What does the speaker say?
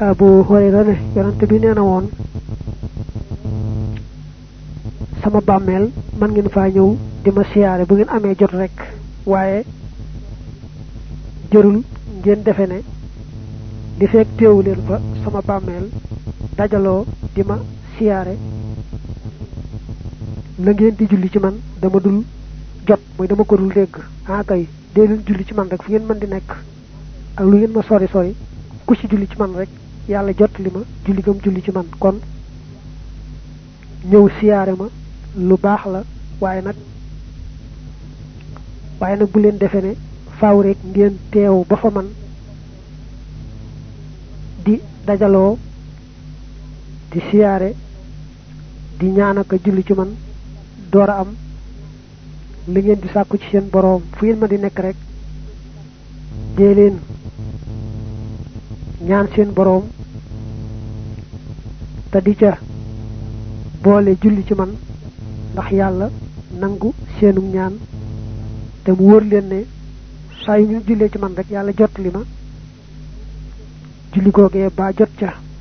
Abu Hurayra ne yonante bi neena won sama bammel man ngeen fa ñew dima siyaare bu ngeen amé jot rek waaye jërul ngeen defe ne di fekk teewu leen fa sama bammel dajaloo dima siyaare la ngeen di julli ci man dama dul jot moy dama ko dul dégg kay dee leen julli ci man rek fu ngeen man di nekk ak lu ngeen ma sori sori ku ci julli ci man rek yàlla jot li ma julli gam julli ci man kon ñëw siyaare ma lu baax la waaye nag bu leen defe ne faaw rek ngeen teew ba fa man di dajaloo di siyaare di ñaanaka julli ci man doora am li ngeen di sàkku ci seen boroom fu ngeen ma di nekk rek dee leen ñaan seen boroom te di ca boole julli ci man ndax yàlla nangu seenu ñaan te mu wër leen ne saa yu ñu jullee ci man rek yàlla jot li ma julli googee ba jot ca